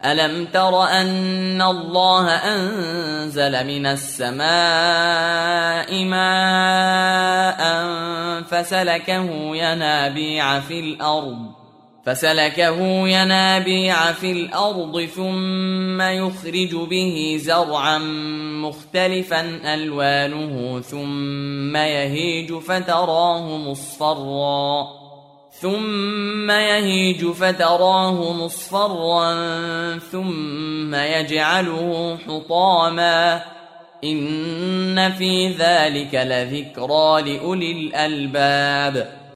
ألم تر أن الله أنزل من السماء ماء فسلكه ينابيع في الأرض ثم يخرج به زرعا مختلفا ألوانه ثم يهيج فتراه مصفرا ثم يجعله حطاما إن في ذلك لذكرى لأولي الألباب.